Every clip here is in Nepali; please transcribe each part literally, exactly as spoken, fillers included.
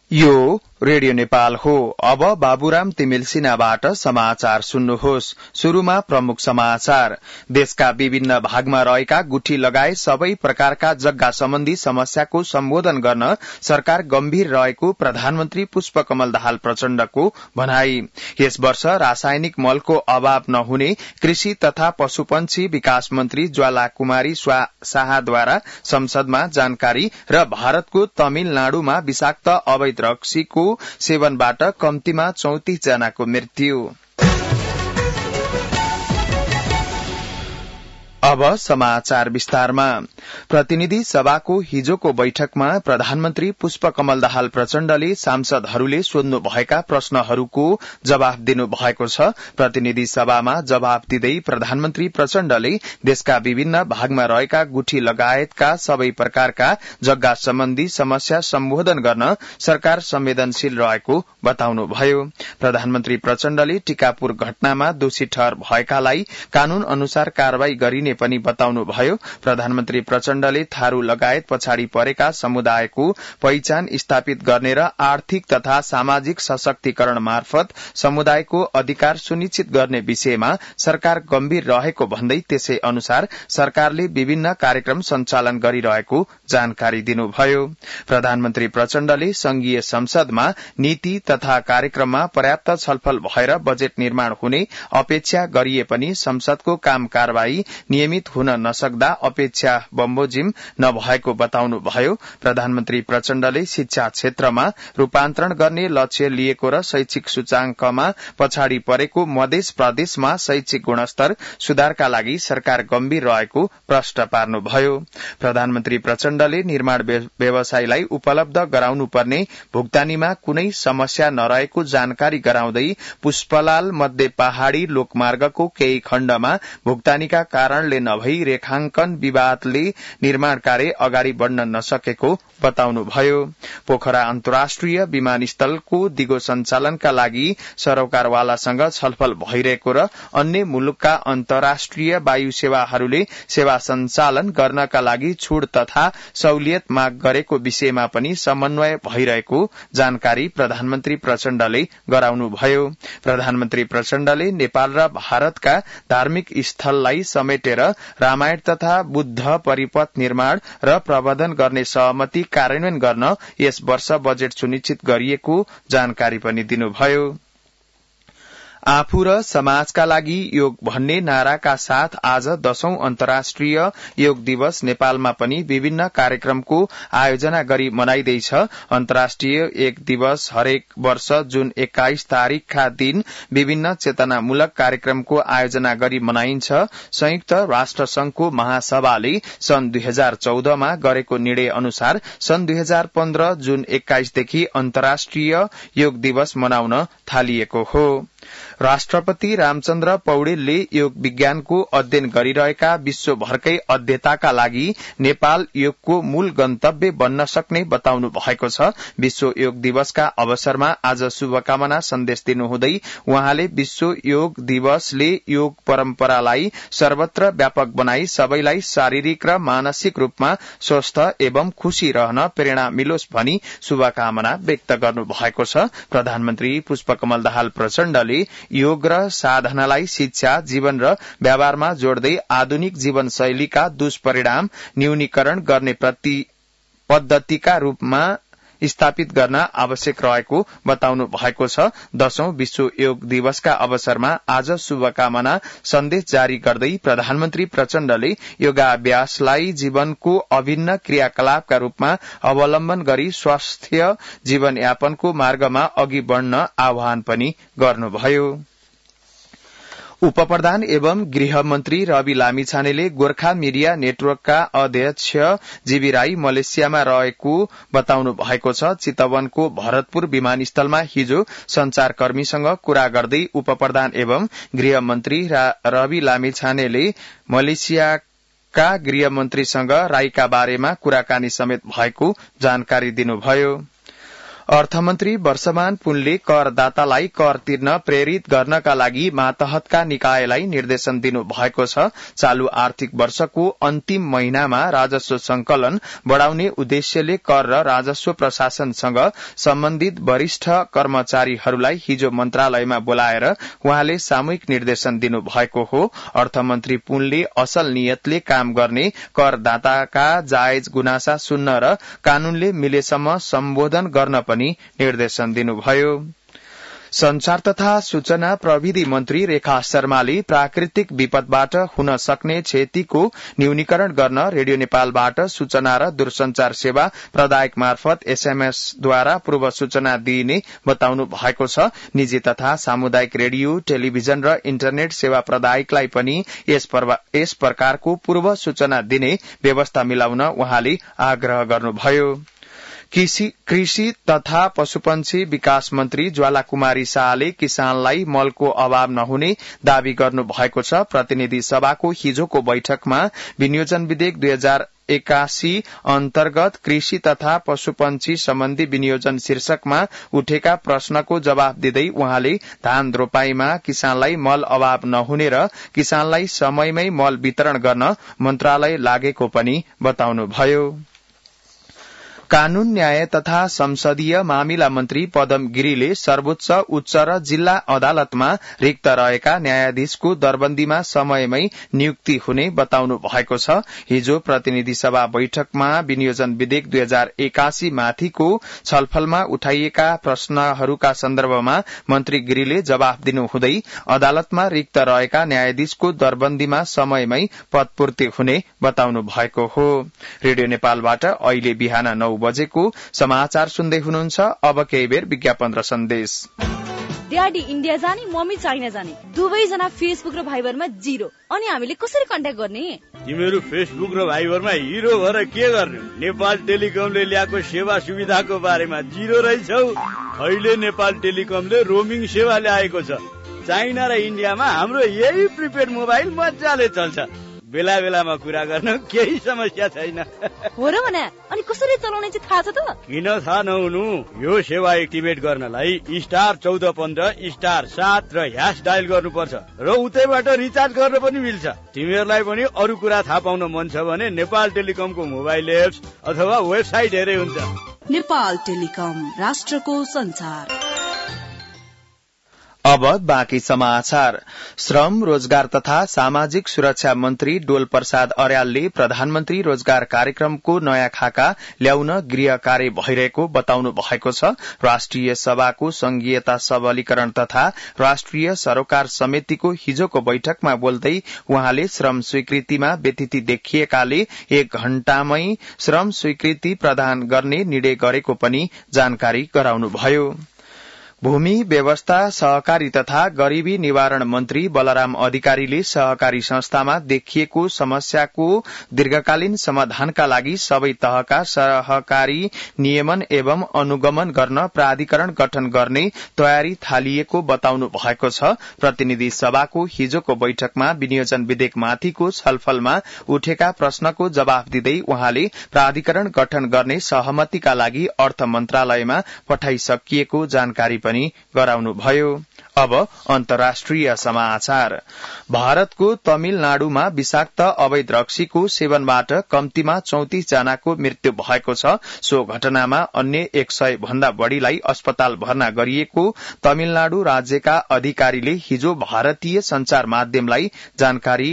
यो रेडियो नेपाल हो। अब बाबुराम तिमिल सिन्हाबाट समाचार सुन्नुहोस्। शुरूमा प्रमुख समाचार। देशका विभिन्न भागमा रहेका गुठी लगायत सबै प्रकारका जग्गा सम्बन्धी समस्याको सम्बोधन गर्न सरकार गम्भीर रहेको प्रधानमन्त्री पुष्पकमल दाहाल प्रचण्डको भनाई। यस वर्ष रासायनिक मलको अभाव नहुने कृषि तथा पशुपन्छी विकास मन्त्री ज्वाला कुमारी शाहद्वारा संसदमा जानकारी र भारतको तमिलनाडुमा विषाक्त अवैध रक्सीको सेवनबाट कम्तीमा चौतिस जनाको मृत्यु। अब समाचार विस्तारमा। प्रतिनिधि सभाको हिजोको बैठकमा प्रधानमन्त्री पुष्पकमल दाहाल प्रचण्डले सांसदहरूले सोध्नु भएका प्रश्नहरूको जवाफ दिनु भएको छ। प्रतिनिधि सभामा जवाफ दिँदै प्रधानमन्त्री प्रचण्डले देशका विभिन्न भागमा रहेका गुठी लगायतका सबै प्रकारका जग्गा सम्बन्धी समस्या सम्बोधन गर्न सरकार संवेदनशील रहेको बताउनुभयो। प्रधानमन्त्री प्रचण्डले टीकापुर घटनामा दोषी ठहर भएकालाई कानून अनुसार कारवाही गरिने पनि बताउनुभयो। प्रधानमन्त्री प्रचण्डले थारू लगायत पछाडि परेका समुदायको पहिचान स्थापित गर्ने र आर्थिक तथा सामाजिक सशक्तिकरण मार्फत समुदायको अधिकार सुनिश्चित गर्ने विषयमा सरकार गम्भीर रहेको भन्दै त्यसै अनुसार सरकारले विभिन्न कार्यक्रम सञ्चालन गरिरहेको जानकारी दिनुभयो। प्रधानमन्त्री प्रचण्डले संघीय संसदमा नीति तथा कार्यक्रममा पर्याप्त छलफल भएर बजेट निर्माण हुने अपेक्षा गरिए पनि संसदको काम कारवाही नियमित हुन नसक्दा अपेक्षा बमोजिम नभएको बताउनुभयो। प्रधानमन्त्री प्रचण्डले शिक्षा क्षेत्रमा रूपान्तरण गर्ने लक्ष्य लिएको र शैक्षिक सूचाङ्कमा पछाडि परेको मध्य प्रदेशमा शैक्षिक गुणस्तर सुधारका लागि सरकार गम्भीर रहेको प्रश्न पार्नुभयो। प्रधानमन्त्री प्रचण्डले निर्माण व्यवसायलाई उपलब्ध गराउनुपर्ने भुक्तानीमा कुनै समस्या नरहेको जानकारी गराउँदै पुष्पलाल मध्य पहाड़ी लोकमार्गको केही खण्डमा भुक्तानीका कारणले नभई रेखांकन विवादले निर्माण कार्य अगाडि बढ़न नसकेको बताउनुभयो। पोखरा अन्तर्राष्ट्रिय विमानस्थलको दिगो सञ्चालनका लागि सरोकारवालासँग छलफल भइरहेको र अन्य मुलुकका अन्तर्राष्ट्रिय वायु सेवाहरूले सेवा सञ्चालन गर्नका लागि छूट तथा सहुलियत माग गरेको विषयमा पनि समन्वय भइरहेको जानकारी प्रधानमन्त्री प्रचण्डले गराउनुभयो। प्रधानमन्त्री प्रचण्डले नेपाल र भारतका धार्मिक स्थललाई समेटेर रामायण तथा बुद्ध परिपथ निर्माण र प्रबन्धन गर्ने सहमति कार्यान्वयन गर्न यस वर्ष बजेट सुनिश्चित गरिएको जानकारी पनि दिनुभयो। आफू र समाजका लागि योग भन्ने नाराका साथ आज दशौं अन्तर्राष्ट्रिय योग दिवस नेपालमा पनि विभिन्न कार्यक्रमको आयोजना गरी मनाइदैछ। अन्तर्राष्ट्रिय योग दिवस हरेक वर्ष जुन एक्काइस तारिकका दिन विभिन्न चेतनामूलक कार्यक्रमको आयोजना गरी मनाइन्छ। संयुक्त राष्ट्र संघको महासभाले सन् दुई हजार चौधमा गरेको निर्णय अनुसार सन् दुई हजार पन्ध्र जुन एक्काइसदेखि अन्तर्राष्ट्रिय योग दिवस मनाउन थालिएको हो। राष्ट्रपति रामचन्द्र पौडेलले योग विज्ञानको अध्ययन गरिरहेका विश्वभरकै अध्येताका लागि नेपाल योगको मूल गन्तव्य बन्न सक्ने बताउनु भएको छ। विश्व योग दिवसका अवसरमा आज शुभकामना सन्देश दिनुहुँदै उहाँले विश्व योग दिवसले योग परम्परालाई सर्वत्र व्यापक बनाई सबैलाई शारीरिक र मानसिक रूपमा स्वस्थ एवं खुशी रहन प्रेरणा मिलोस् भनी शुभकामना व्यक्त गर्नु भएको छ। प्रधानमन्त्री पुष्पकमल दाहाल प्रचण्डले योग र साधनालाई शिक्षा जीवन र व्यवहारमा जोड्दै आधुनिक जीवन शैलीका दुष्परिणाम न्यूनीकरण गर्ने प्रति पद्धतिका रूपमा स्थापित गर्न आवश्यक रहेको बताउनु भएको छ। दशौं विश्व योग दिवसका अवसरमा आज शुभकामना सन्देश जारी गर्दै प्रधानमन्त्री प्रचण्डले योगाभ्यासलाई जीवनको अभिन्न क्रियाकलापका रूपमा अवलम्बन गरी स्वास्थ्य जीवनयापनको मार्गमा अघि बढ़न आह्वान पनि गर्नुभयो। उपप्रधान एवं गृहमन्त्री रवि लामिछानेले गोर्खा मीडिया नेटवर्कका अध्यक्ष जीवी राई मलेसियामा रहेको बताउनु भएको छ। चितवनको भरतपुर विमानस्थलमा हिजो संचारकर्मीसँग कुरा गर्दै उपप्रधान एवं गृहमन्त्री रवि लामिछानेले मलेसियाका गृहमन्त्रीसँग राईका बारेमा कुराकानी समेत भएको जानकारी दिनुभयो। अर्थमन्त्री वर्षमान पुनले करदातालाई कर तिर्न प्रेरित गर्नका लागि मातहतका निकायलाई निर्देशन दिनु भएको छ। चालू आर्थिक वर्षको अन्तिम महिनामा राजस्व संकलन बढ़ाउने उद्देश्यले कर र राजस्व प्रशासनसँग सम्बन्धित वरिष्ठ कर्मचारीहरूलाई हिजो मन्त्रालयमा बोलाएर उहाँले सामूहिक निर्देशन दिनु भएको हो। अर्थमन्त्री पुनले असल नियतले काम गर्ने, करदाताका जायज गुनासा सुन्न र कानूनले मिलेसम्म सम्बोधन गर्न पनि निर्देशन दिनुभयो। संचार तथा सूचना प्रविधि मन्त्री रेखा शर्माले प्राकृतिक विपदबाट हुन सक्ने क्षतिको न्यूनीकरण गर्न रेडियो नेपालबाट सूचना र दूरसंचार सेवा प्रदायक मार्फत एसएमएसद्वारा पूर्व सूचना दिइने बताउनु भएको छ। निजी तथा सामुदायिक रेडियो, टेलिभिजन र इन्टरनेट सेवा प्रदायकलाई पनि यस प्रकारको पूर्व सूचना दिने व्यवस्था मिलाउन उहाँले आग्रह गर्नुभयो। कृषि तथा पशुपन्छी विकास मन्त्री ज्वाला कुमारी शाहले किसानलाई मलको अभाव नहुने दावी गर्नु भएको छ। प्रतिनिधि सभाको हिजोको बैठकमा विनियोजन विधेयक दुई हजार एकासी अन्तर्गत कृषि तथा पशुपन्छी सम्बन्धी विनियोजन शीर्षकमा उठेका प्रश्नको जवाब दिँदै उहाँले धान रोपाईमा किसानलाई मल अभाव नहुने र किसानलाई समयमै मल वितरण गर्न मन्त्रालय लागेको पनि बताउनुभयो। कानून न्याय तथा संसदीय मामिला मन्त्री पदम गिरीले सर्वोच्च, उच्च र जिल्ला अदालतमा रिक्त रहेका न्यायाधीशको दरबन्दीमा समयमै नियुक्ति हुने बताउनु भएको छ। हिजो प्रतिनिधि सभा बैठकमा विनियोजन विधेयक दुई हजार एकासी माथिको छलफलमा उठाइएका प्रश्नहरूका सन्दर्भमा मन्त्री गिरीले जवाफ दिनुहुँदै अदालतमा रिक्त रहेका न्यायाधीशको दरबन्दीमा समयमै पदपूर्ति हुने बताउनु भएको हो। रेडियो नेपालबाट अहिले बिहान नौ बजेको समाचार सुन्दै हुनुहुन्छ। अब केही बेर विज्ञापन र सन्देश। ड्याडी इन्डिया जाने, मम्मी चाइना जाने, दुवैजना फेसबुक र भाइबरमा जिरो। अनि हामीले कसरी कन्ट्याक्ट गर्ने? तिमीहरू फेसबुक र भाइबरमा हिरो भएर के गर्ने? नेपाल टेलिकमले ल्याएको सेवा सुविधाको बारेमा जिरो रहेछौ। अहिले नेपाल टेलिकमले रोमिङ सेवा ल्याएको छ। चाइना र इन्डियामा हाम्रो यही प्रिपेड मोबाइल मजाले चल्छ। बेला बेलामा कुरा गर्न केही समस्या छैन। हो र भने अनि कसरी चलाउने चाहिँ थाहा छ त? किन थाहा नहुनु? यो सेवा एक्टिभेट गर्नलाई स्टार चौध पन्ध्र स्टार सात र ह्यास डायल गर्नुपर्छ र उतैबाट रिचार्ज गर्न पनि मिल्छ। तिमीहरूलाई पनि अरू कुरा थाहा पाउन मन छ भने नेपाल टेलिकमको मोबाइल एप्स अथवा वेबसाइट हेरे हुन्छ। नेपाल टेलिकम, राष्ट्रको संचार। अब बाँकी समाचार। श्रम, रोजगार तथा सामाजिक सुरक्षा मन्त्री डोल प्रसाद अर्यालले प्रधानमन्त्री रोजगार कार्यक्रमको नयाँ खाका ल्याउन गृह कार्य भइरहेको बताउनु भएको छ। राष्ट्रिय सभाको संघीयता सबलीकरण तथा राष्ट्रिय सरोकार समितिको हिजोको बैठकमा बोल्दै उहाँले श्रम स्वीकृतिमा व्यतिथि देखिएकाले एक घण्टामै श्रम स्वीकृति प्रदान गर्ने निर्णय गरेको पनि जानकारी गराउनुभयो। भूमि व्यवस्था, सहकारी तथा गरीबी निवारण मन्त्री बलराम अधिकारीले सहकारी संस्थामा देखिएको समस्याको दीर्घकालीन समाधानका लागि सबै तहका सहकारी नियमन एवं अनुगमन गर्न प्राधिकरण गठन गर्ने तयारी थालिएको बताउनु भएको छ। प्रतिनिधि सभाको हिजोको बैठकमा विनियोजन विधेयकमाथिको छलफलमा उठेका प्रश्नको जवाफ दिँदै उहाँले प्राधिकरण गठन गर्ने सहमतिका लागि अर्थ मन्त्रालयमा पठाइसकिएको जानकारी पनि गराउनुभयो। अब अन्तर्राष्ट्रिय समाचार। भारतको तमिलनाडुमा विषाक्त अवैध रक्सीको सेवनबाट कम्तीमा चौतिस जनाको मृत्यु भएको छ। सो घटनामा अन्य एक सय भन्दा बढ़ीलाई अस्पताल भर्ना गरिएको तमिलनाडु राज्यका अधिकारीले हिजो भारतीय संचार माध्यमलाई जानकारी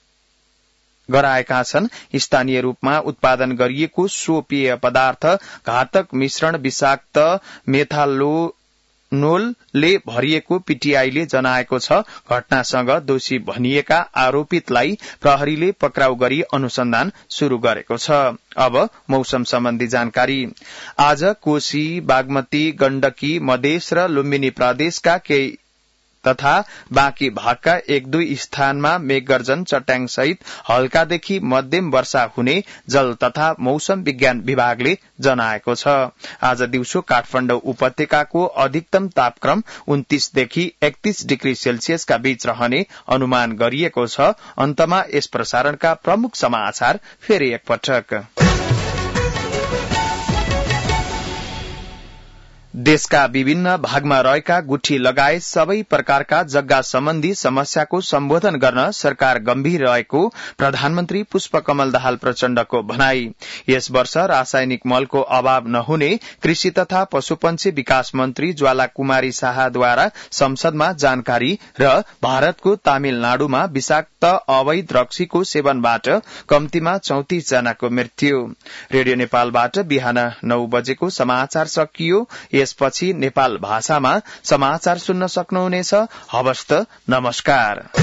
गराएका छन्। स्थानीय रूपमा उत्पादन गरिएको सो पेय पदार्थ घातक मिश्रण विषाक्त मेथालो नोलले भरिएको पीटीआईले जनाएको छ। घटनासँग दोषी भनिएका आरोपितलाई प्रहरीले पक्राउ गरी अनुसन्धान शुरू गरेको छ। अब मौसम सम्बन्धी जानकारी। आज कोशी, बागमती, गण्डकी, मधेस र लुम्बिनी प्रदेशका केही तथा बाँकी भागका एक दुई स्थानमा मेघगर्जन, चट्याङ सहित हल्कादेखि मध्यम वर्षा हुने जल तथा मौसम विज्ञान विभागले जनाएको छ। आज दिउँसो काठमाडौँ उपत्यकाको अधिकतम तापक्रम उन्तीसदेखि एकतीस डिग्री सेल्सियसका बीच रहने अनुमान गरिएको छ। अन्तमा यस प्रसारणका प्रमुख समाचार फेरि एकपटक। देशका विभिन्न भागमा रहेका गुठी लगायत सबै प्रकारका जग्गा सम्बन्धी समस्याको सम्बोधन गर्न सरकार गम्भीर रहेको प्रधानमन्त्री पुष्पकमल दाहाल प्रचण्डको भनाई। यस वर्ष रासायनिक मलको अभाव नहुने कृषि तथा पशुपन्छी विकास मन्त्री ज्वाला कुमारी शाहद्वारा संसदमा जानकारी र भारतको तामिलनाडुमा विषाक्त अवैध रक्सीको सेवनबाट कम्तीमा चौतिस जनाको मृत्यु। रेडियो नेपालबाट बिहान नौ बजेको समाचार सकियो। यसपछि नेपाल भाषामा समाचार सुन्न सक्नुहुनेछ। हवस् त, नमस्कार।